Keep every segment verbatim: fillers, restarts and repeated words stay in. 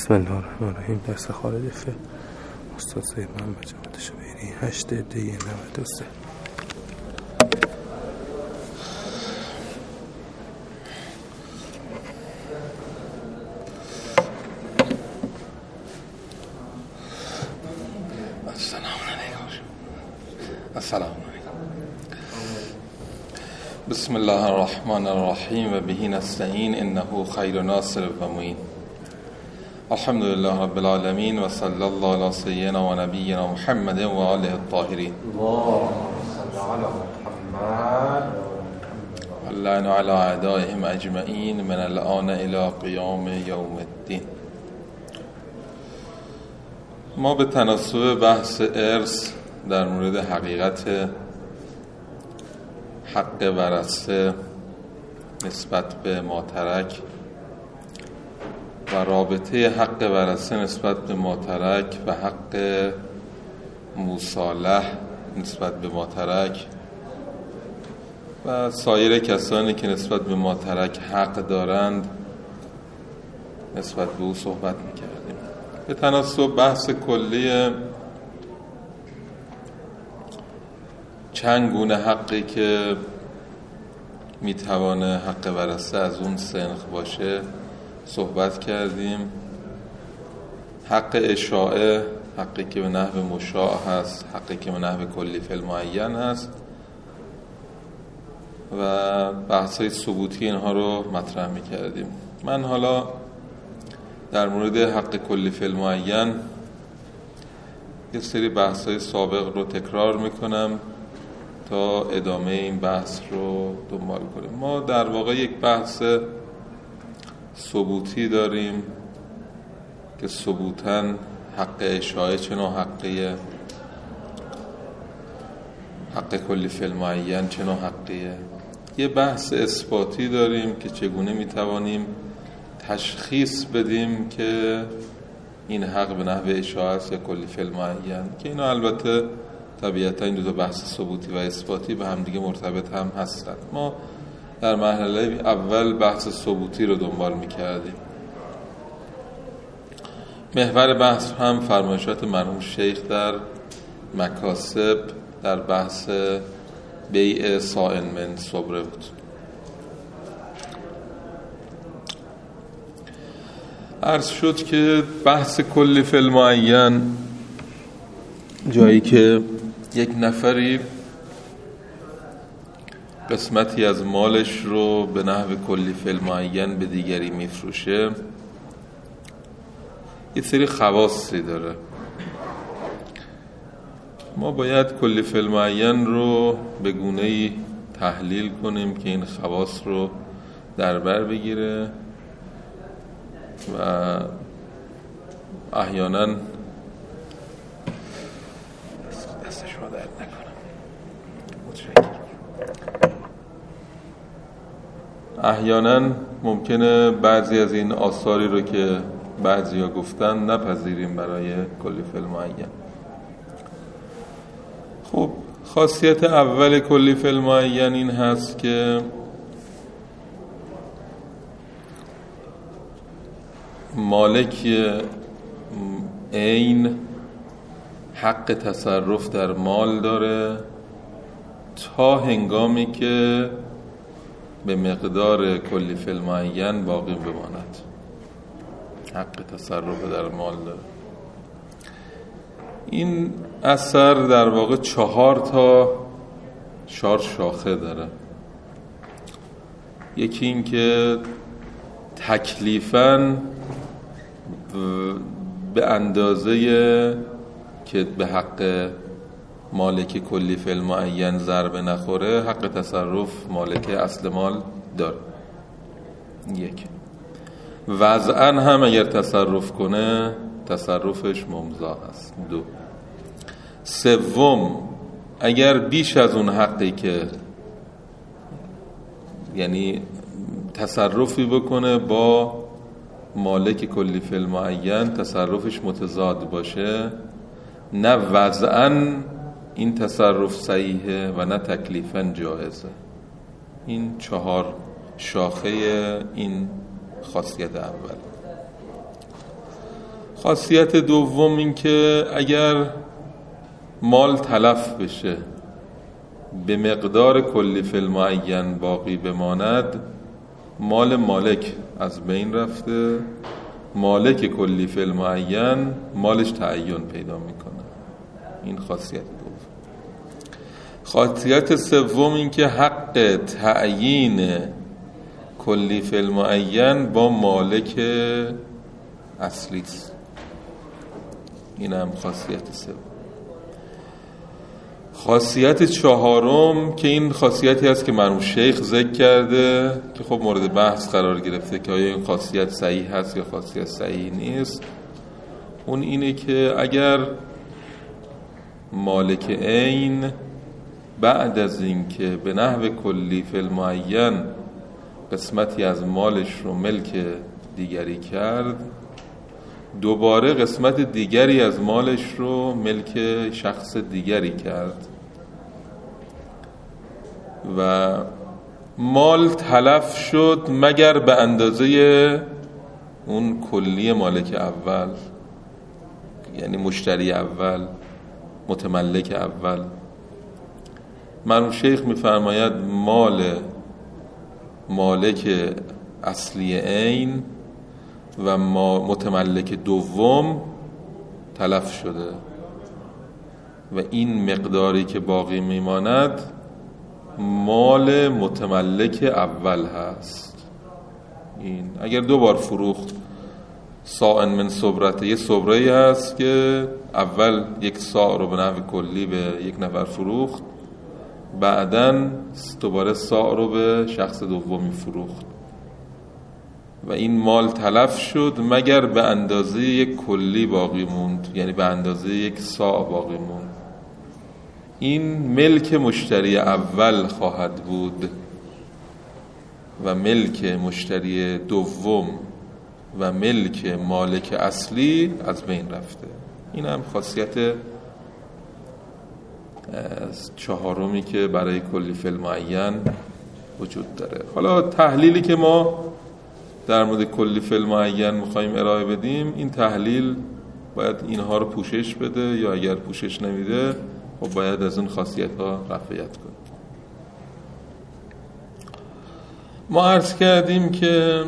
بسم الله الرحمن الرحیم. درس خالد فقه استاد سید محمد جواد شبیری، هشت دی نود و سه. السلام علیکم. السلام علیکم. بسم الله الرحمن الرحیم و به نستعین انه خیر ناصر و معین. الحمد لله رب العالمین و صلی الله علی سیدنا و نبینا محمد و آله الطاهرین. اللهم صل علی محمد اللعن علی اعدائهم اجمعین من الآن الی قیام یوم الدین. ما به تناسب بحث ارث در مورد حقیقت حق ورثه نسبت به ماترک و رابطه حق ورثه نسبت به ماترک و حق مصالح نسبت به ماترک و سایر کسانی که نسبت به ماترک حق دارند نسبت به او صحبت می‌کردیم. به تناسب بحث کلی چند گونه حقی که میتوانه حق ورثه از اون سنخ باشه صحبت کردیم. حق اشاعه، حقی که به نحو مشاع هست، حقی که به نحو کلی فی المعین هست و بحث‌های ثبوتی اینها رو مطرح می‌کردیم. من حالا در مورد حق کلی فی المعین یه سری بحث‌های سابق رو تکرار می‌کنم تا ادامه این بحث رو دنبال کنیم. ما در واقع یک بحث ثبوتی داریم که ثبوتاً حق اشاعه چه نوع حقیه، حق کلی فی المعین چه نوع حقیه. یه بحث اثباتی داریم که چگونه میتوانیم تشخیص بدیم که این حق به نحو اشاعه است یا کلی فی المعین، که اینا البته طبیعتا این دو تا بحث ثبوتی و اثباتی به هم دیگه مرتبط هم هستند. ما در مرحله اول بحث ثبوتی رو دنبال می‌کردیم. محور بحث هم فرمایشات مرحوم شیخ در مکاسب در بحث بیع صائن من صبره بود. عرض شد که بحث کلی فی المعین جایی که یک نفری قسمتی از مالش رو به نحو کلی فی المعین به دیگری میفروشه، یه سری خواصی داره. ما باید کلی فی المعین رو به گونه‌ای تحلیل کنیم که این خواص رو در بر بگیره و احیانا دستش رو درد نکنم احیانا ممکنه بعضی از این آثاری رو که بعضی ها گفتن نپذیریم برای کلی فی المعین. خب خاصیت اول کلی فی المعین این هست که مالک عین حق تصرف در مال داره تا هنگامی که به مقدار کلی فی المعین باقی بماند. حق تصرف در مال داره. این اثر در واقع چهار تا چهار شاخه داره. یکی این که تکلیفاً به اندازه که به حق مالک کلی فی المعین ضربه نخوره حق تصرف مالک اصل مال داره. یک. وضعاً هم اگر تصرف کنه تصرفش ممضا هست. دو. سوم اگر بیش از اون حقی که یعنی تصرفی بکنه با مالک کلی فی المعین تصرفش متضاد باشه، نه وضعاً این تصرف صحیحه و نه تکلیفاً جایزه. این چهار شاخه این خاصیت اول. خاصیت دوم این که اگر مال تلف بشه به مقدار کلی فی المعین باقی بماند، مال مالک از بین رفته، مالک کلی فی المعین مالش تعین پیدا میکنه. این خاصیت دوم. خاصیت سوم این که حق تعیین کلی فی المعین با مالک اصلی است. این هم خاصیت سوم. خاصیت چهارم که این خاصیتی هست که مرحوم شیخ ذکر کرده که خب مورد بحث قرار گرفته که آیا این خاصیت صحیح هست یا خاصیت صحیح نیست، اون اینه که اگر مالک عین بعد از این که به نحو کلی فی المعین قسمتی از مالش رو ملک دیگری کرد، دوباره قسمت دیگری از مالش رو ملک شخص دیگری کرد و مال تلف شد مگر به اندازه اون کلی مالک اول، یعنی مشتری اول، متملک اول. مرحوم شیخ می‌فرماید مال مالک اصلی عین و ما متملک دوم تلف شده و این مقداری که باقی میماند مال متملک اول هست. این اگر دو بار فروخت صاع من صبرته، یه صبره‌ای هست که اول یک صاع رو به نحو کلی به یک نفر فروخت، بعداً دوباره صاع رو به شخص دومی فروخت و این مال تلف شد مگر به اندازه یک کلی باقی موند، یعنی به اندازه یک صاع باقی موند. این ملک مشتری اول خواهد بود و ملک مشتری دوم و ملک مالک اصلی از بین رفته. این هم خاصیت چهارمی که برای کلی فی المعین وجود داره. حالا تحلیلی که ما در مورد کلی فی المعین میخواییم ارائه بدیم، این تحلیل باید اینها رو پوشش بده یا اگر پوشش نمیده خب باید از این خاصیت ها رفعیت کنیم. ما عرض کردیم که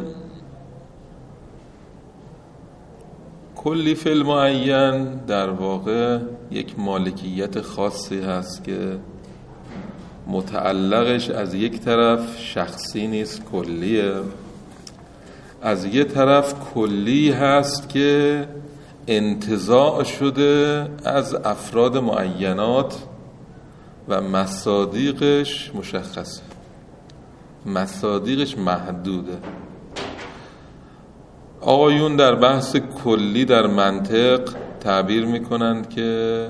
کلی فی المعین در واقع یک مالکیت خاصی هست که متعلقش از یک طرف شخصی نیست، کلیه، از یک طرف کلی هست که انتزاع شده از افراد معینات و مصادیقش مشخصه، مصادیقش محدوده. آقایون در بحث کلی در منطق تعبیر میکنند که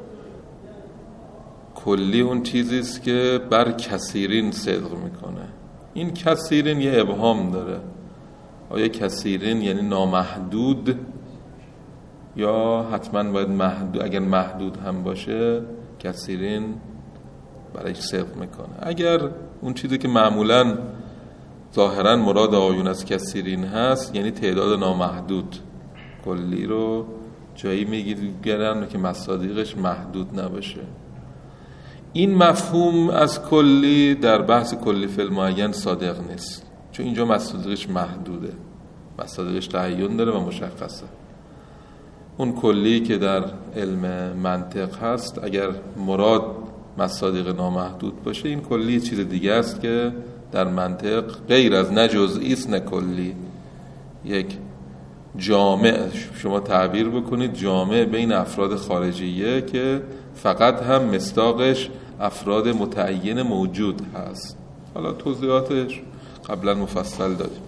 کلی اون چیزی است که بر کثیرین صدق میکنه. این کثیرین یه ابهام داره، آیا کثیرین یعنی نامحدود یا حتما باید محدود؟ اگر محدود هم باشه کثیرین برایش صدق میکنه. اگر اون چیزی که معمولاً ظاهراً مراد آقایون از کثیرین هست یعنی تعداد نامحدود، کلی رو جایی میگیرن که مصادیقش محدود نباشه. این مفهوم از کلی در بحث کلی فی المعین صادق نیست، چون اینجا مصادیقش محدوده، مصادیقش تعین داره و مشخصه. اون کلی که در علم منطق هست اگر مراد مصادیق نامحدود باشه، این کلی چیز دیگه است که در منطق غیر از نه جزئی است نه کلی، یک جامع شما تعبیر بکنید، جامع بین افراد خارجیه که فقط هم مصداقش افراد متعین موجود هست. حالا توضیحاتش قبلا مفصل دادیم.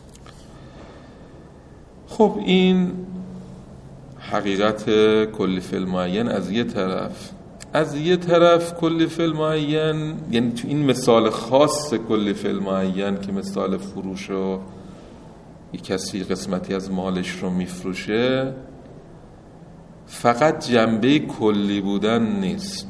خب این حقیقت کلی فی المعین از یه طرف. از یه طرف کلی فی المعین، یعنی تو این مثال خاص کلی فی المعین که مثال فروش و یک کسی قسمتی از مالش رو میفروشه، فقط جنبه کلی بودن نیست،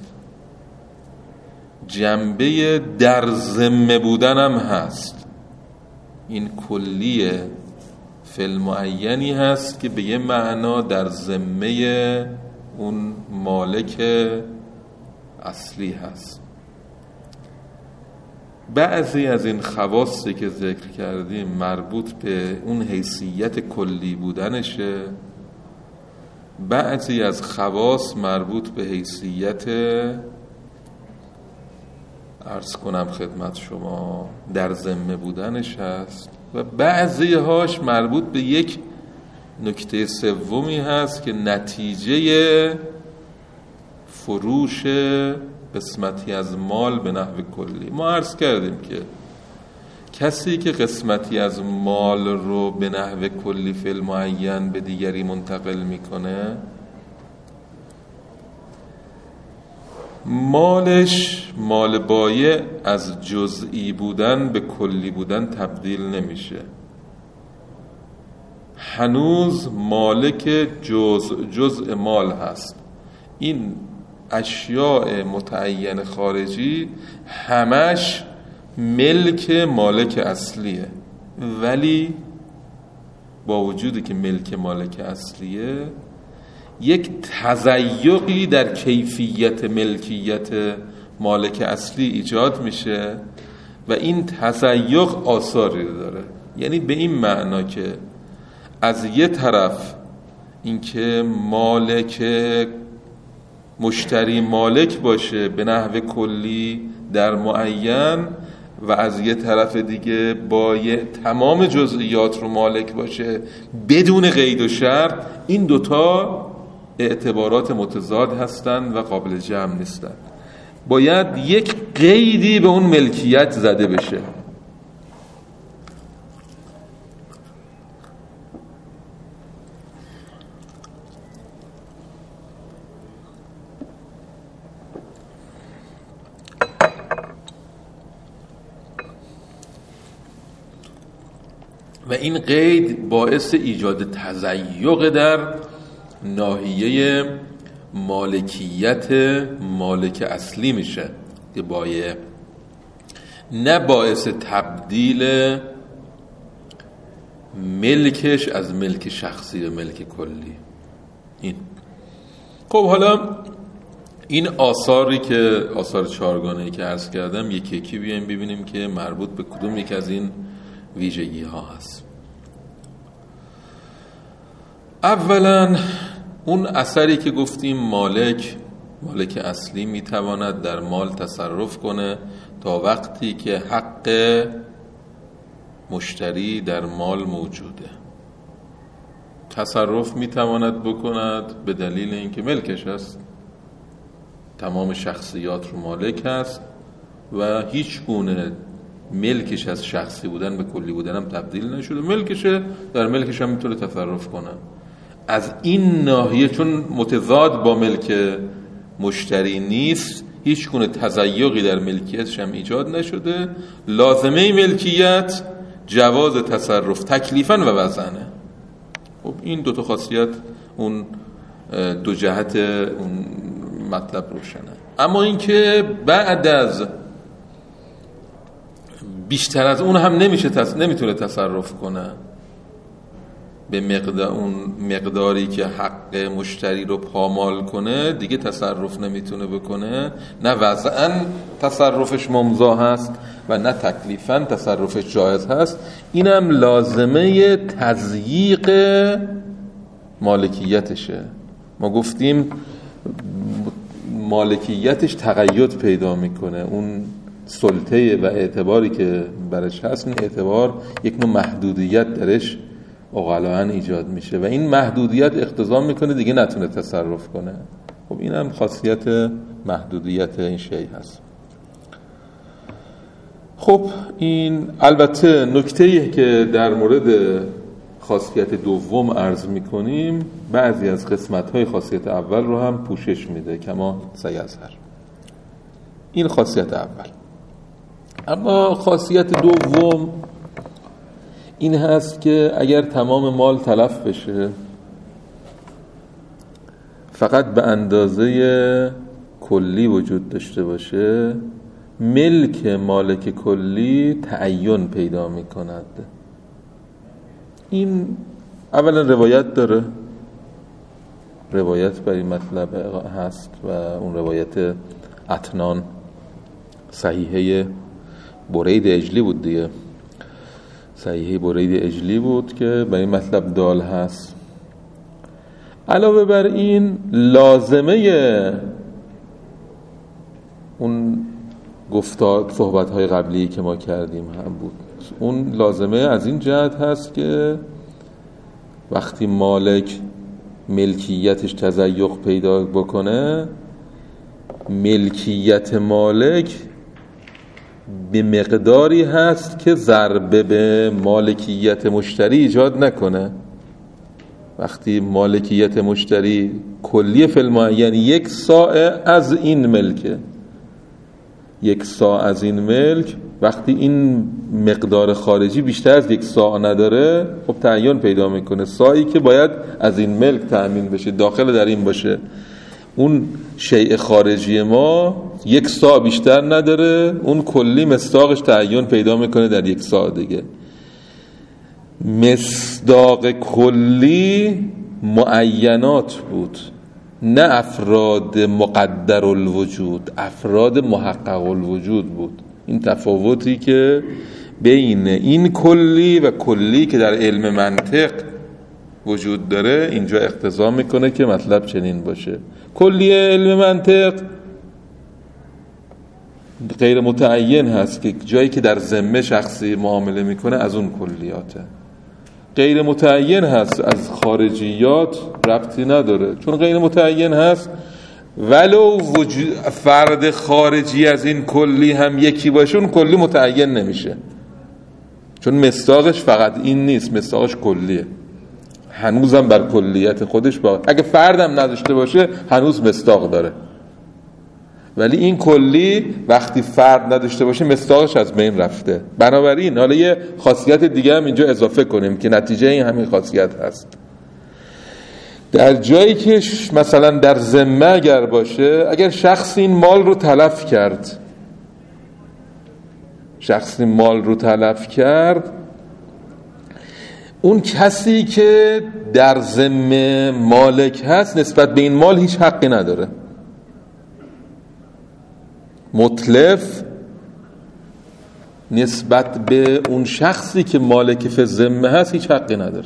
جنبه در ذمه بودن هم هست. این کلیه فعل معینی هست که به یه معنا در ذمه اون مالک اصلی هست. بعضی از این خواصی که ذکر کردیم مربوط به اون حیثیت کلی بودنشه، بعضی از خواص مربوط به حیثیت عرض کنم خدمت شما در ذمه بودنش هست، و بعضی هاش مربوط به یک نکته سومی هست که نتیجه فروش قسمتی از مال به نحو کلی. ما عرض کردیم که کسی که قسمتی از مال رو به نحو کلی فعل معین به دیگری منتقل میکنه، مالش مال بایع از جزئی بودن به کلی بودن تبدیل نمیشه، هنوز مالک جزء جزء مال هست. این اشیاء متعین خارجی همش ملک مالک اصلیه، ولی با وجودی که ملک مالک اصلیه یک تضیقی در کیفیت ملکیت مالک اصلی ایجاد میشه و این تضیق آثاری داره. یعنی به این معنا که از یه طرف اینکه مالک مشتری مالک باشه به نحو کلی در معین، و از یه طرف دیگه بایع تمام جزئیات رو مالک باشه بدون قید و شرط، این دوتا اعتبارات متضاد هستند و قابل جمع نیستند. باید یک قیدی به اون ملکیت زده بشه. و این قید باعث ایجاد تضیق در ناحیه مالکیت مالک اصلی میشه که بایع، نه باعث تبدیل ملکش از ملک شخصی به ملک کلی. این خب حالا این آثاری که آثار چهارگانه‌ای که عرض کردم یکی یکی بیایم ببینیم که مربوط به کدوم یک از این ویژگی ها هست. اولا اون اثری که گفتیم مالک مالک اصلی میتواند در مال تصرف کنه تا وقتی که حق مشتری در مال موجوده. تصرف میتواند بکند به دلیل اینکه ملکش هست، تمام شخصیات رو مالک هست و هیچ گونه ملکش از شخصی بودن به کلی بودن هم تبدیل نشده، ملکشه، در ملکش هم میتونه تصرف کنه. از این ناحیه چون متضاد با ملک مشتری نیست، هیچ گونه تضیقی در ملکیتش هم ایجاد نشده، لازمه ملکیت جواز تصرف تکلیفاً و وضعاً. خب این دو تا خاصیت اون دو جهت اون مطلب روشنه. اما اینکه بعد از بیشتر از اون هم نمیشه تص... نمیتونه تصرف کنه به مقدار اون مقداری که حق مشتری رو پامال کنه، دیگه تصرف نمیتونه بکنه، نه وضعاً تصرفش ممضا هست و نه تکلیفاً تصرفش جایز هست. اینم لازمه تضییق مالکیتشه. ما گفتیم مالکیتش تقید پیدا میکنه، اون سلطه و اعتباری که برش هست، این اعتبار یک نوع محدودیت درش اقلاً ایجاد میشه و این محدودیت اقتضا میکنه دیگه نتونه تصرف کنه. خب این هم خاصیت محدودیت این شیء هست. خب این البته نکته‌ای که در مورد خاصیت دوم عرض میکنیم بعضی از قسمت‌های خاصیت اول رو هم پوشش میده، کما سیظهر. این خاصیت اول. اما خاصیت دوم این هست که اگر تمام مال تلف بشه، فقط به اندازه کلی وجود داشته باشه، ملک مالک کلی تعین پیدا می کند. این اولا روایت داره، روایت بر این مطلب هست و اون روایت اتنان صحیحه برید اجلی بود دیگه، صحیحه برید اجلی بود که بر این مطلب دال هست. علاوه بر این لازمه اون گفتار صحبت‌های قبلی که ما کردیم هم بود، اون لازمه از این جهت هست که وقتی مالک ملکیتش تزیق پیدا بکنه، ملکیت مالک به مقداری هست که ضربه به مالکیت مشتری ایجاد نکنه. وقتی مالکیت مشتری کلی فی المعین یک ساعه از این ملکه، یک ساعه از این ملک، وقتی این مقدار خارجی بیشتر از یک ساعه نداره، خب تعین پیدا میکنه. ساعی که باید از این ملک تأمین بشه داخل در این باشه، اون شیء خارجی ما یک ساعه بیشتر نداره، اون کلی مصداقش تعین پیدا میکنه در یک ساعه دیگه. مصداق کلی معینات بود، نه افراد مقدر الوجود، افراد محقق الوجود بود. این تفاوتی که بین این کلی و کلی که در علم منطق وجود داره اینجا اقتضا میکنه که مطلب چنین باشه. کلی علم منطق غیر متعین هست که جایی که در ذمه شخصی معامله میکنه از اون کلیاته. غیر متعین هست، از خارجیات ربطی نداره، چون غیر متعین هست ولو وجود فرد خارجی از این کلی هم یکی باشه اون کلی متعین نمیشه، چون مصداقش فقط این نیست، مصداقش کلیه، هنوزم بر کلیت خودش باقی. اگه فردم نداشته باشه هنوز مصداق داره، ولی این کلی وقتی فرد نداشته باشه مصداقش از بین رفته. بنابراین حالا یه خاصیت دیگه هم اینجا اضافه کنیم که نتیجه این همین خاصیت هست. در جایی که مثلا در ذمه اگر باشه، اگر شخص این مال رو تلف کرد، شخص این مال رو تلف کرد، اون کسی که در ذمه مالک هست نسبت به این مال هیچ حقی نداره. متلف نسبت به اون شخصی که مالک فی ذمه هست هیچ حقی نداره.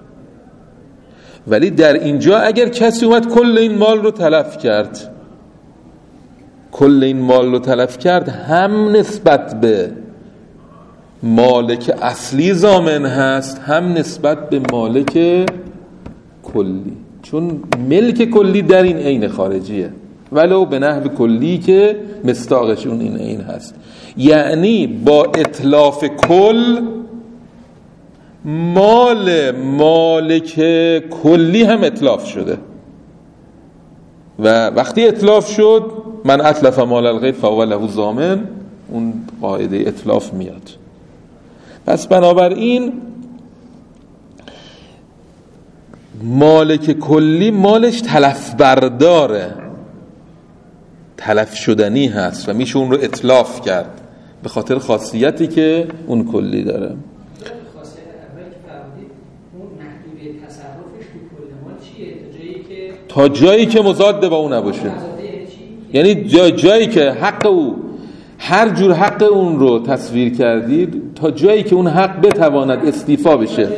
ولی در اینجا اگر کسی اومد کل این مال رو تلف کرد، کل این مال رو تلف کرد، هم نسبت به مالک اصلی ضامن هست، هم نسبت به مالک کلی، چون ملک کلی در این عین خارجیه ولو به نحو کلی که مصداقش اون این عین هست. یعنی با اتلاف کل مال مالک کلی هم اتلاف شده و وقتی اتلاف شد من اتلف مال الغیر فهو له ضامن، اون قاعده اتلاف میاد. پس بنابراین مالک کلی مالش تلف برداره، تلف شدنی هست و میشه اون رو اتلاف کرد به خاطر خاصیتی که اون کلی داره. خاصیت اول که فرمودید اون محدوده تصرفش تو کل مال چیه؟ تا جایی که تا جایی که مضاد با اون نباشه، یعنی جا جایی که حق او، هر جور حق اون رو تصویر کردید تا جایی که اون حق بتواند استیفا بشه،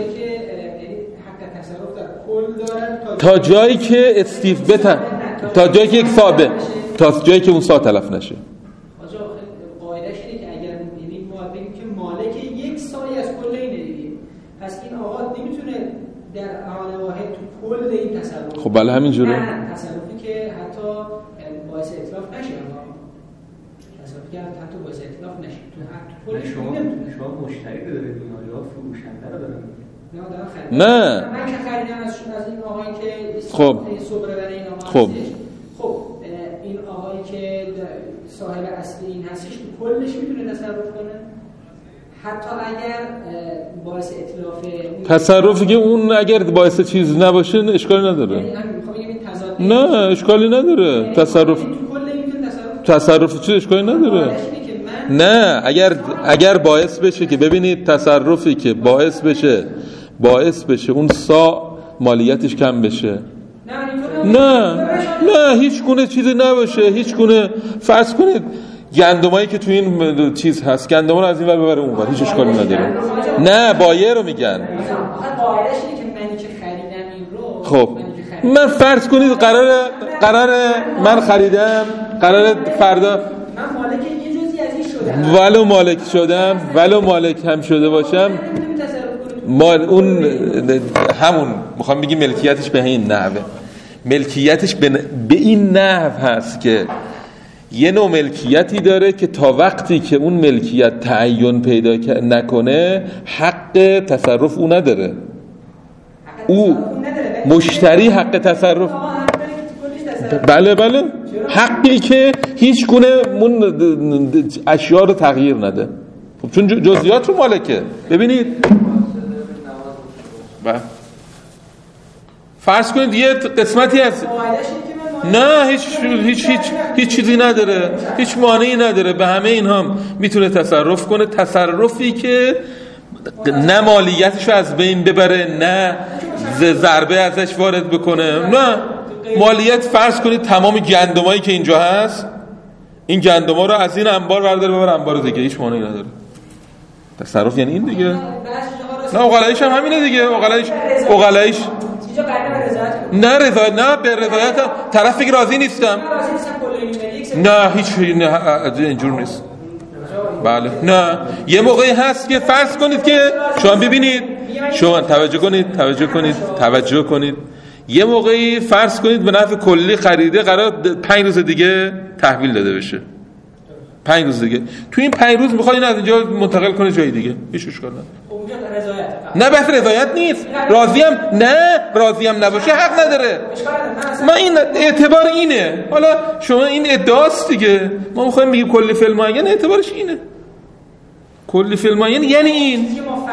تا جایی که استیف بتن، تا جایی که یک صاحبه، تا جایی که اون سا تلف نشه. آجا قاعدهش اینه که اگر یعنی ما بگیم که مالک یک سایی از کل اینه دیگه، پس این آقا نمیتونه در آن واحد تو کل این تصرف. خب بله همین جوره. نه تصرفی که حتی باعث اتلاف نشه، تصرفی که حتی باعث اتلاف نشه تو حق کل شما شما مشتری رو دارید، یا فروشنده رو دارید. نه من که خریدم از شما از این آقایی که خب صبره برای این آقا خب هستش. خب این آقایی که صاحب اصلی این هستش تو کلش میتونه تصرف کنه حتی اگر باعث اتلاف تصرفی که اون اگر باعث چیز نباشه اشکالی نداره. یعنی من میخوام بگم این تضاد نه اشکالی نداره. تصرف تو کل میتونه تصرف تصرف چیز اشکالی نداره. نه اگر اگر باعث بشه که ببینید تصرفی که باعث بشه باعث بشه اون سا مالیتش کم بشه؟ نه نه هیچ گونه چیزی نباشه. هیچ گونه فرض کنید گندمایی که تو این چیز هست گندما رو از این ور ببره اون ور هیچ اشکالی نداره. نه بایه رو میگن. خب من فرض کنید قراره قراره من خریدم قراره فردا من مالک یه جزئی از این شدم ولو مالک شدم ولو مالک هم شده باشم مال اون همون میخوام بگی ملکیتش به این نحوه ملکیتش به, به این نحو هست که یه نوع ملکیتی داره که تا وقتی که اون ملکیت تعین پیدا نکنه حق تصرف او نداره. او مشتری حق تصرف بله بله حقی که هیچ گونه اون اشیاء رو تغییر نده چون جزئیات رو مالکه. ببینید بله فرض کنید یه قسمتی از نه هیچ هیچ هیچ هیچ چیزی نداره هیچ مانعی نداره به همه اینها میتونه تصرف کنه تصرفی که نه مالیتشو از بین ببره نه ضربه ازش وارد بکنه. نه مالیت فرض کنید تمام گندمایی که اینجا هست این گندما رو از این انبار برداره ببره انبار دیگه هیچ مانعی نداره. تصرف یعنی این دیگه. نه اوغلایش هم همینه دیگه. اوغلایش اوغلایش نه رضایت نه به رضایت طرف بگی راضی نیستم نه هیچ نه اینجور نیست. بله نه یه موقعی هست که فرض کنید که شما ببینید شما توجه کنید توجه کنید توجه کنید یه موقعی فرض کنید به نفع کلی خریده قرار پنج روز دیگه تحویل داده بشه پنج روز دیگه تو این پنج روز میخواد این از اینجا منتقل کنه جای دیگه هیچ اشکال نداره. نه بحث رضایت نیست راضیم نه راضیم نباشه حق نداره. ما این اعتبار اینه. حالا شما این ادعاست دیگه ما میخوایم بگیم کلی فیلم معین اعتبارش اینه کلی فیلم معین یعنی این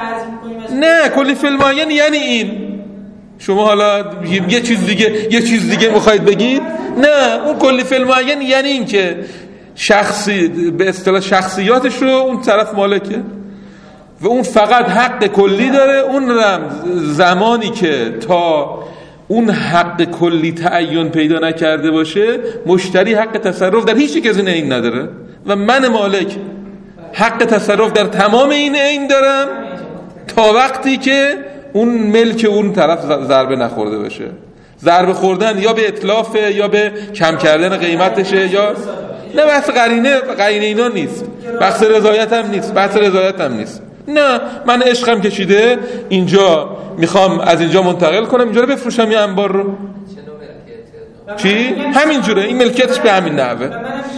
نه کلی فیلم معین یعنی این شما حالا یه چیز دیگه یه چیز دیگه میخواید بگید نه اون کلی فیلم معین یعنی این که شخصی به اصطلاح شخصیاتش رو اون طرف مالکه و اون فقط حق کلی داره. اون زمانی که تا اون حق کلی تعین پیدا نکرده باشه مشتری حق تصرف در هیچ یک از این عین نداره و من مالک حق تصرف در تمام این عین دارم تا وقتی که اون ملک اون طرف ضربه نخورده باشه. ضربه خوردن یا به اتلافه یا به کم کردن قیمتشه یا نه بحث قرینه قرینه اینا نیست بحث رضایت هم نیست بحث رضایت هم نیست. نه من عشقم کشیده اینجا میخوام از اینجا منتقل کنم اینجا رو بفروشم یه انبار رو چی؟ همینجوره این ملکیتش به همین نحوه.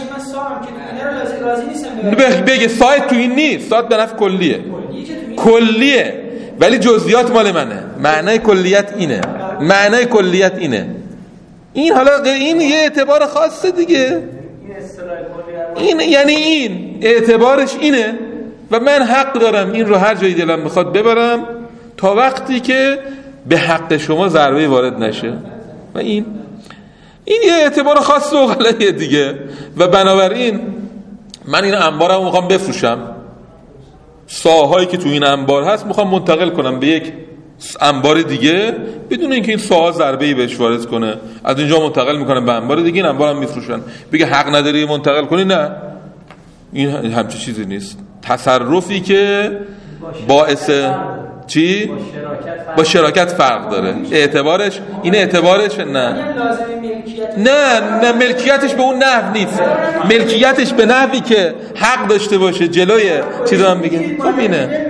بگه سایت تو این نیست سایت به نفع کلیه کلیه ولی جزئیات مال منه. معنای کلیت اینه معنای کلیت اینه این حالا این یه اعتبار خاصه دیگه این یعنی این اعتبارش اینه و من حق دارم این رو هر جایی دلم بخواد ببرم تا وقتی که به حق شما ضربه وارد نشه و این این یه اعتبار خاص و غلطیه دیگه و بنابراین من این انبارم میخوام بفروشم ساهایی که تو این انبار هست میخوام منتقل کنم به یک انبار دیگه بدون اینکه این ساها ضربه‌ای بهش وارد کنه از اینجا منتقل میکنم به انبار دیگه این انبارم میفروشن بگه حق نداری منتقل کنی نه این همچین چیزی نیست. تصرفی که باعث چی؟ با شراکت فرق داره اعتبارش این اعتبارش نه نه نه ملکیتش به اون نحو نیست ملکیتش به نحوی که حق داشته باشه جلوی چیزا هم بگه خب اینه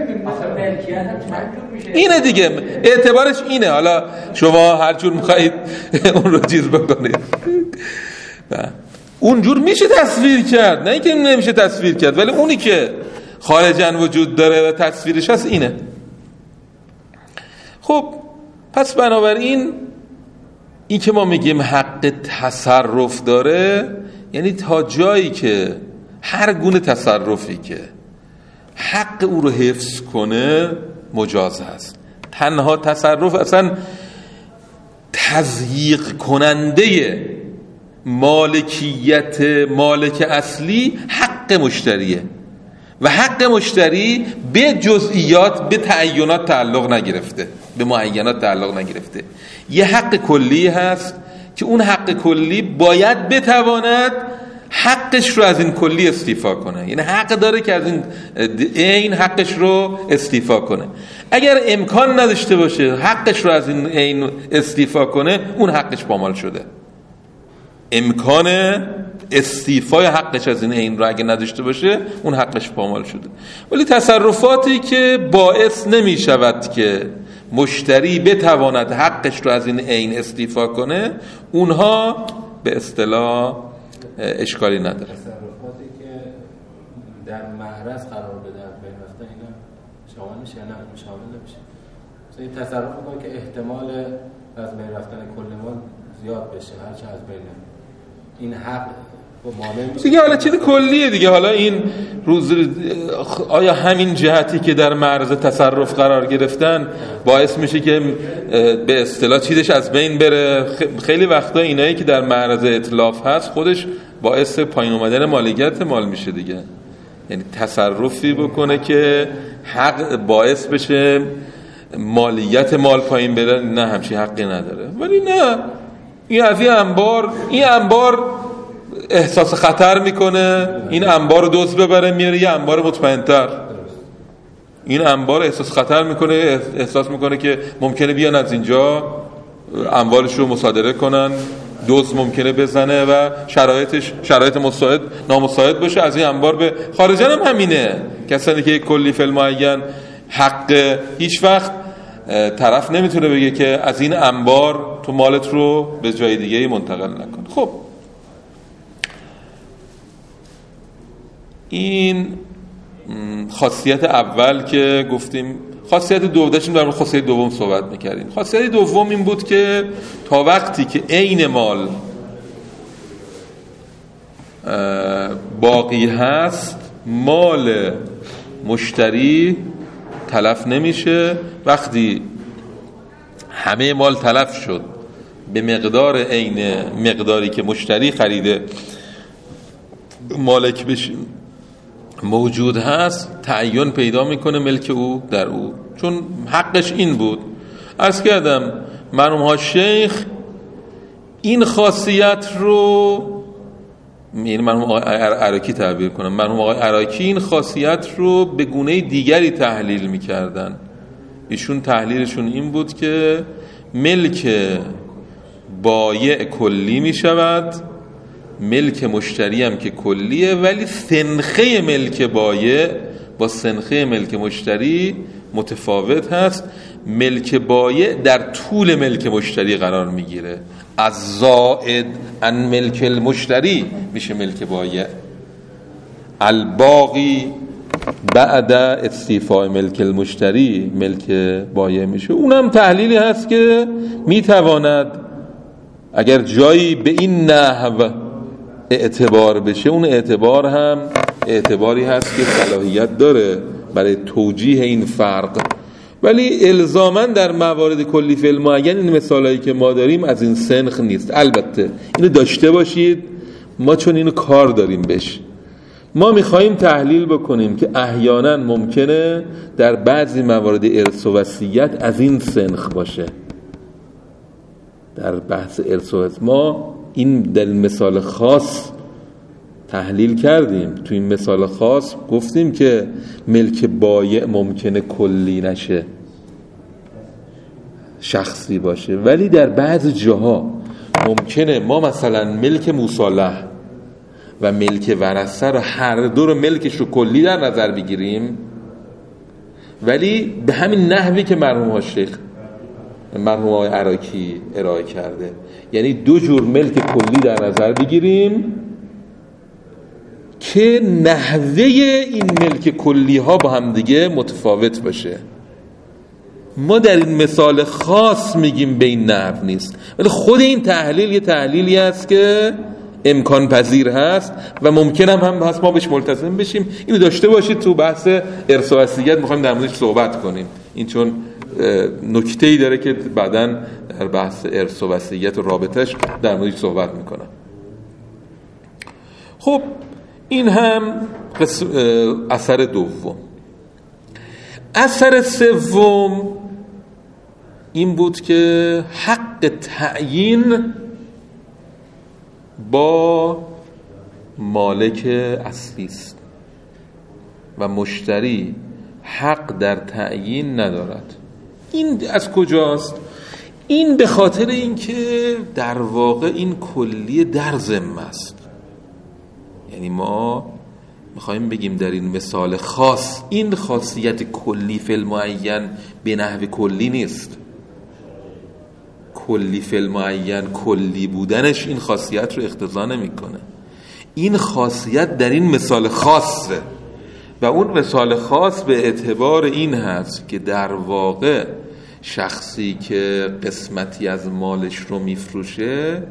اینه دیگه اعتبارش اینه. حالا شما هر جور میخواید اون رو چیز بکنید اونجور میشه تصویر کرد نه اینکه نمیشه تصویر کرد ولی اونی که خارجاً وجود داره و تصویرش هست اینه. خب پس بنابراین این که ما میگیم حق تصرف داره یعنی تا جایی که هر گونه تصرفی که حق او رو حفظ کنه مجاز هست. تنها تصرف اصلا تضییق کننده مالکیت مالک اصلی حق مشتریه و حق مشتری به جزئیات، به تعینات تعلق نگرفته، به معینات تعلق نگرفته. یه حق کلی هست که اون حق کلی باید بتواند حقش رو از این کلی استیفا کنه، یعنی حق داره که از این این حقش رو استیفا کنه. اگر امکان نداشته باشه حقش رو از این این استیفا کنه، اون حقش پامال شده. امکان استیفای حقش از این عین رو اگه نداشته باشه، اون حقش پامال شده. ولی تصرفاتی که باعث نمی شود که مشتری بتواند حقش رو از این عین استیفا کنه، اونها به اصطلاح اشکالی نداره. تصرفاتی که در معرض قرار بده از بین رفته، اینا شامل میشه یا نه شامل نمیشه؟ مثلا این تصرف میکنه که احتمال از بین رفتن کل مال زیاد بشه، هرچه از بین این حق دیگه. حالا چیز کلیه دیگه. حالا این روز آیا همین جهتی که در معرض تصرف قرار گرفتن باعث میشه که به اصطلاح چیزش از بین بره؟ خیلی وقتا اینایی که در معرض اتلاف هست خودش باعث پایین اومدن مالکیت مال میشه دیگه. یعنی تصرفی بکنه که حق باعث بشه مالیت مال پایین بره، نه همچین حقی نداره. ولی نه، این از این انبار این انبار احساس خطر میکنه، این انبار رو دزد ببره میاره یه انبار مطمئن‌تر. این انبار احساس خطر میکنه، احساس میکنه که ممکنه بیان از اینجا اموالش رو مصادره کنن، دزد ممکنه بزنه و شرایطش شرایط مساعد نامساعد باشه، از این انبار به خارجن هم همینه. کسانی که کلی فی المعین حق، هیچ وقت طرف نمیتونه بگه که از این انبار تو مالت رو به جای دیگه منتقل نکن. خب این خاصیت اول که گفتیم. خاصیت دوم داشتیم در مورد خاصیت دوم صحبت میکردیم. خاصیت دوم این بود که تا وقتی که عین مال باقی هست، مال مشتری تلف نمیشه. وقتی همه مال تلف شد به مقدار عین مقداری که مشتری خریده مالک بشه موجود هست، تعین پیدا میکنه ملک او در او، چون حقش این بود. عرض کردم مرحوم ها شیخ این خاصیت رو، یعنی مرحوم آقای عراقی تعبیر کنم، مرحوم آقای عراقی این خاصیت رو به گونه دیگری تحلیل میکردن. ایشون تحلیلشون این بود که ملک بایع کلی میشود، ملک مشتری هم که کلیه، ولی سنخه ملک بایع با سنخه ملک مشتری متفاوت هست. ملک بایع در طول ملک مشتری قرار میگیره، از زائد ان ملک المشتری میشه ملک بایع، الباقی بعد استیفاء ملک المشتری ملک بایع میشه. اونم تحلیلی هست که میتواند اگر جایی به این نحو اعتبار بشه، اون اعتبار هم اعتباری هست که صلاحیت داره برای توجیه این فرق. ولی الزاماً در موارد کلی فی المعین این مثالایی که ما داریم از این سنخ نیست. البته اینو داشته باشید، ما چون اینو کار داریم بش، ما میخواییم تحلیل بکنیم که احیانا ممکنه در بعضی موارد ارث و وصیت از این سنخ باشه. در بحث ارث و وصیت ما این در مثال خاص تحلیل کردیم. تو این مثال خاص گفتیم که ملک بایع ممکنه کلی نشه، شخصی باشه، ولی در بعض جاها ممکنه ما مثلا ملک مصالح و ملک ورثه رو هر دو رو ملکش رو کلی در نظر بگیریم، ولی به همین نحوی که مرحوم ها شیخ مرحوم آقای عراقی ارائه کرده، یعنی دو جور ملک کلی در نظر بگیریم که نحوه این ملک کلی ها با هم دیگه متفاوت باشه. ما در این مثال خاص میگیم به این نحو نیست، ولی خود این تحلیل یه تحلیلی هست که امکان پذیر هست و ممکن هم, هم هست ما بهش ملتزم بشیم. اینو داشته باشید تو بحث ارث و وصیت میخوایم در موردش صحبت کنیم. این چون نکته‌ای داره که بعداً در بحث ارث و وصیت و رابطش در موردش صحبت میکنم. خب این هم اثر دوم. اثر سوم این بود که حق تعیین با مالک اصلی است و مشتری حق در تعیین ندارد. این از کجاست؟ این به خاطر اینکه در واقع این کلی در ذمه است. یعنی ما میخوایم بگیم در این مثال خاص این خاصیت کلی فی المعین به نحو کلی نیست. کلی فی المعین کلی بودنش این خاصیت رو اقتضا نمیکنه. این خاصیت در این مثال خاصه و اون مثال خاص به اعتبار این هست که در واقع شخصی که قسمتی از مالش رو میفروشه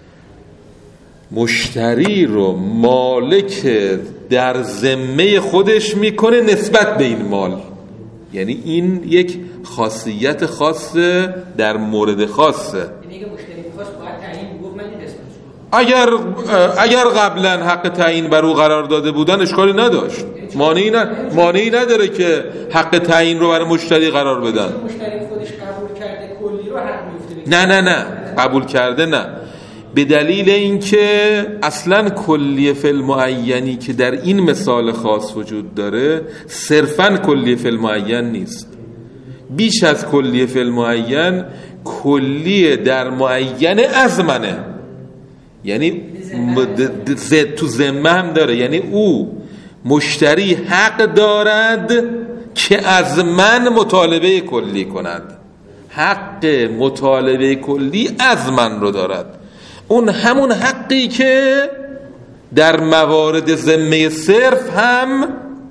مشتری رو مالک در ذمه خودش میکنه نسبت به این مال. یعنی این یک خاصیت خاصه در مورد خاصه. یعنی اگه مشتری می‌خواست باید تعیین می‌گفت من این قسمتش اگر اگر قبلا حق تعیین بر او قرار داده بودن اشکالی نداشت. مانعی نه مانعی نداره که حق تعیین رو برای مشتری قرار بدن. مشتری خودش قبول کرده کلی رو حق می‌افته. نه نه نه قبول کرده نه، به دلیل اینکه اصلا کلیه فی المعینی که در این مثال خاص وجود داره صرفاً کلیه فی المعین نیست، بیش از کلیه فی المعین کلیه در معین از منه. یعنی تو ذمه هم داره، یعنی او مشتری حق دارد که از من مطالبه کلی کند. حق مطالبه کلی از من رو دارد. اون همون حقی که در موارد ذمه صرف هم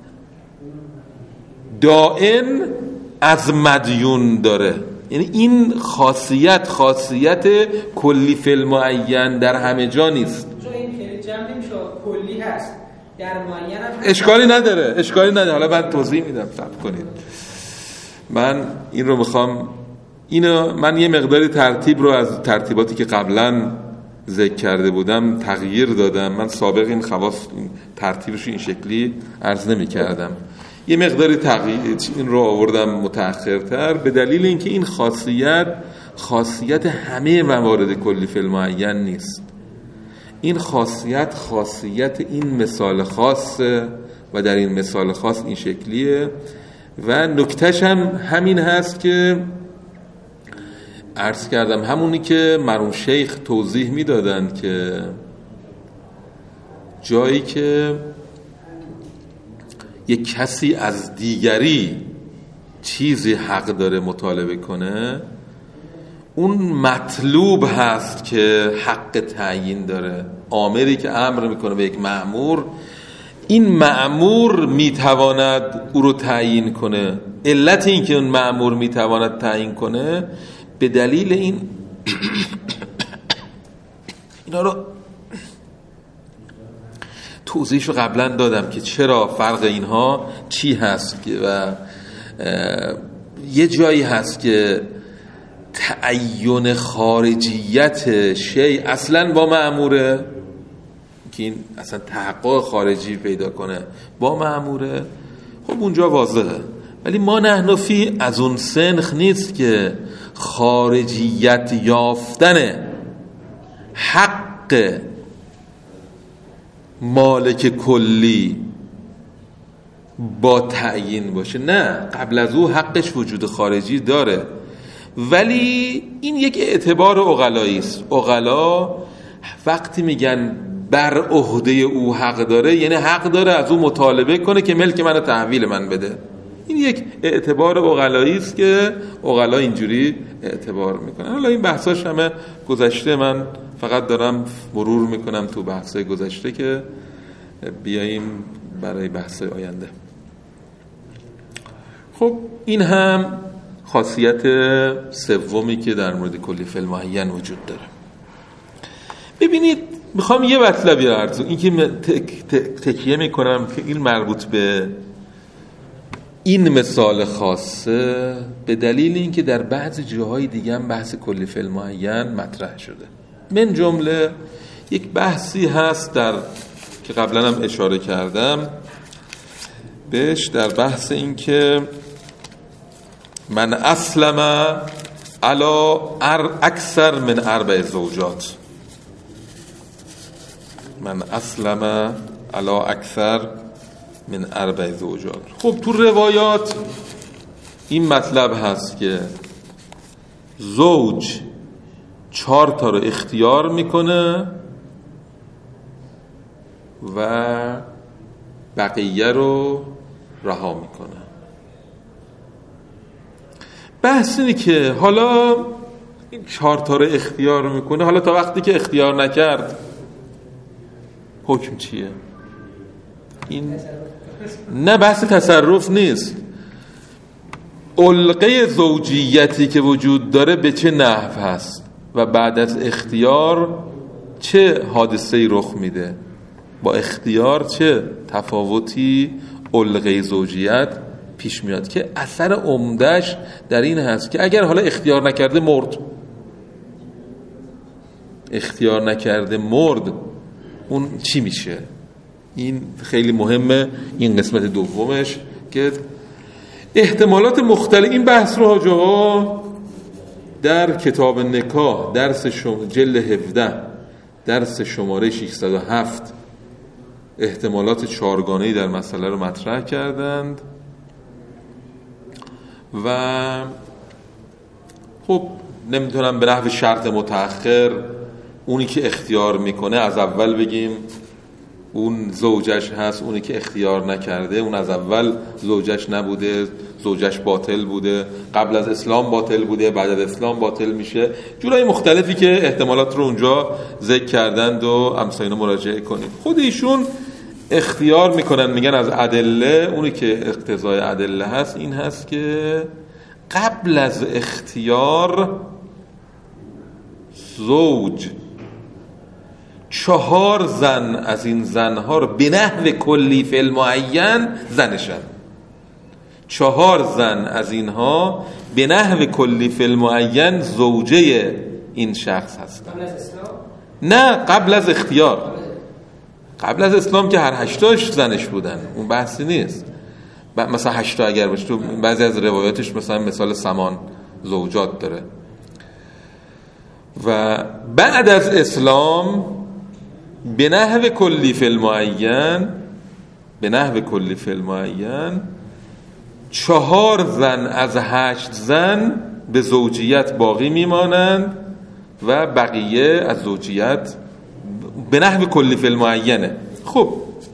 دائن از مدیون داره. یعنی این خاصیت خاصیت کلی فی المعین در همه جا نیست. چون این جمع نمیشه کلی هست در معین هم اشکالی نداره اشکالی نداره حالا من توضیح میدم، صبر کنید. من این رو میخوام اینو من یه مقداری ترتیب رو از ترتیباتی که قبلا ذکر کرده بودم تغییر دادم. من سابق این خواص این ترتیبش این شکلی عرض نمی کردم، یه مقداری تغییر این رو آوردم متأخرتر به دلیل اینکه این خاصیت خاصیت همه موارد کلی فی المعین نیست. این خاصیت خاصیت این مثال خاصه و در این مثال خاص این شکلیه و نکتهش هم همین هست که عرض کردم، همونی که مرحوم شیخ توضیح میدادن که جایی که یک کسی از دیگری چیزی حق داره مطالبه کنه، اون مطلوب هست که حق تعیین داره. آمری که امر میکنه به یک مأمور، این مأمور میتواند او رو تعیین کنه. علت این که اون مأمور میتواند تعیین کنه به دلیل این اینا رو توضیحشو قبلا دادم که چرا فرق اینها چی هست و یه جایی هست که تعین خارجیت شی اصلا با مأموره که این اصلا تحقق خارجی پیدا کنه با مأموره، خب اونجا واضحه. ولی ما نحنفی از اون سنخ نیست که خارجیت یافتن حق مالک کلی با تعیین باشه. نه، قبل از او حقش وجود خارجی داره، ولی این یک اعتبار عقلایی است. عقلا وقتی میگن بر عهده او حق داره، یعنی حق داره از او مطالبه کنه که ملک منو تحویل من بده. این یک اعتبار عقلایی است که عقلا اینجوری اعتبار میکنن. حالا این بحثاش همه گذشته، من فقط دارم مرور میکنم تو بحثای گذشته که بیاییم برای بحث آینده. خب این هم خاصیت سومی که در مورد کلی فی المعین وجود داره. ببینید میخوام یه مطلبی رو عرض، این که تک تک تکیه میکنم که این مربوط به این مثال خاصه به دلیل اینکه در بعض جاهای دیگه هم بحث کلی فی المعین مطرح شده. من جمله یک بحثی هست در که قبلا هم اشاره کردم بهش در بحث این که من اسلم علی اکثر من اربع زوجات، من اسلم علی اکثر من اربع زوجات. خب تو روایات این مطلب هست که زوج چهار تا رو اختیار میکنه و بقیه رو رها میکنه. بحث اینه که حالا این چهار تا رو اختیار میکنه، حالا تا وقتی که اختیار نکرد حکم چیه؟ این نه بحث تصرف نیست. علقه زوجیتی که وجود داره به چه نحو هست و بعد از اختیار چه حادثه‌ای رخ میده، با اختیار چه تفاوتی علقه زوجیت پیش میاد، که اثر عمده‌اش در این هست که اگر حالا اختیار نکرده مرد، اختیار نکرده مرد، اون چی میشه؟ این خیلی مهمه، این قسمت دومش که احتمالات مختلف. این بحث رو حاجاها در کتاب نکاح درس شم... جلد هفده درس شماره ششصد و هفت احتمالات چهارگانه‌ای در مسئله رو مطرح کردند و خب نمیتونم به نحو شرط متأخر اونی که اختیار میکنه از اول بگیم اون زوجش هست، اونی که اختیار نکرده اون از اول زوجش نبوده، زوجش باطل بوده، قبل از اسلام باطل بوده، بعد از اسلام باطل میشه. جورای مختلفی که احتمالات رو اونجا ذکر کردند و امثال اینا مراجعه کنید. خود ایشون اختیار میکنن، میگن از ادله اونی که اقتضای ادله هست این هست که قبل از اختیار زوج چهار زن از این زنها رو به نحو کلی فی المعین زنشن. چهار زن از اینها به نحو کلی فی المعین زوجه این شخص هستن. قبل از اسلام؟ نه، قبل از اختیار. قبل از اسلام که هر هشتاش زنش بودن، اون بحثی نیست. مثلا هشتا اگر باشه، تو بعضی از روایاتش مثلا مثال سمان زوجات داره. و بعد از اسلام به نحو کلی فی المعین به نحو کلی فی المعین چهار زن از هشت زن به زوجیت باقی میمانند و بقیه از زوجیت به نحو کلی فی المعینه. خب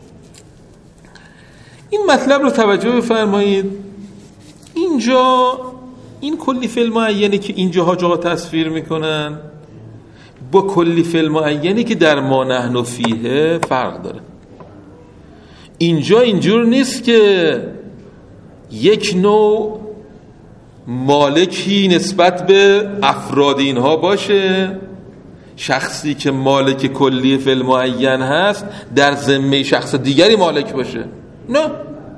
این مطلب رو توجه بفرمایید. اینجا این کلی فی المعینی که اینجا حاجا تصویر میکنن با کلی فی المعینی که در ما نحن فیه فرق داره. اینجا اینجور نیست که یک نوع مالکی نسبت به افراد اینها باشه، شخصی که مالک کلی فی المعین هست در ذمه شخص دیگری مالک باشه. نه،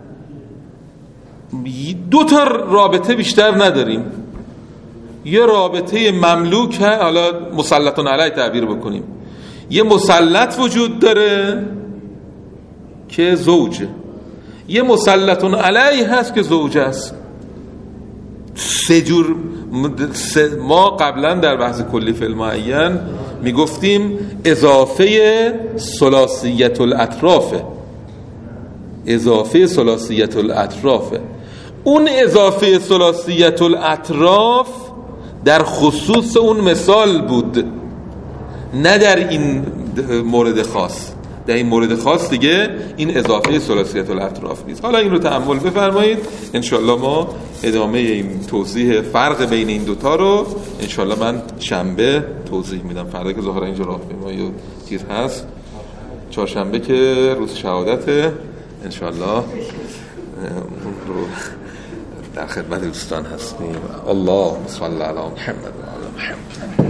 دو تا رابطه بیشتر نداریم. یه رابطه مملوک هست، حالا مسلطون علیه تعبیر بکنیم، یه مسلط وجود داره که زوجه، یه مسلطون علیه هست که زوجه است. سه جور ما قبلا در بحث کلی فی المعین میگفتیم اضافه ثلاثیت الاطرافه، اضافه ثلاثیت الاطرافه. اون اضافه ثلاثیت الاطراف در خصوص اون مثال بود، نه در این مورد خاص. در این مورد خاص دیگه این اضافه ثلاثیت الاطراف نیست. حالا این رو تأمل بفرمایید، انشالله ما ادامه این توضیح فرق بین این دوتا رو انشالله من شنبه توضیح میدم. فردا که ظاهرا اینجا راهپیمایی و چیز هست، چهارشنبه که روز شهادت، انشالله رو در خدمت دوستان هستیم. الله صلی علی محمد و علی محمد.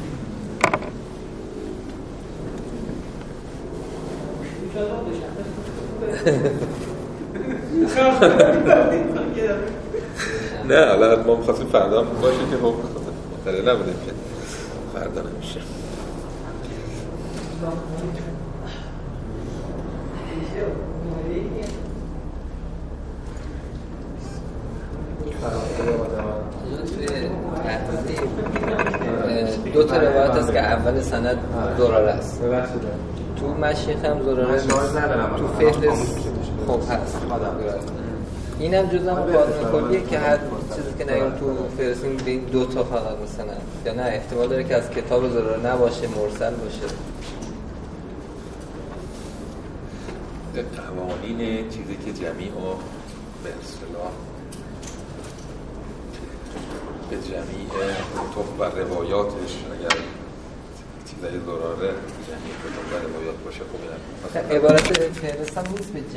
نه حالا ما می‌خواستیم فردا باشه که خب خاطر نبوده که فردا نمیشه. دو تا روایت هست که اول سند زراره است، تو مشیخ هم زراره نیست، تو فهرست خب هست. این هم جزء قانون کلیه که هر چیزی که نگیم تو فهرستیم به این دو تا فقط مثلا، یا نه احتمال داره که از کتاب زراره نباشه، مرسل باشه. قوانین چیزی که جمیع و به اصطلاح به جمیع کتب و روایاتش اگر چیزای زراره جمیع کتب و روایات باشه خوبه. عبارت فهرست هم نیست به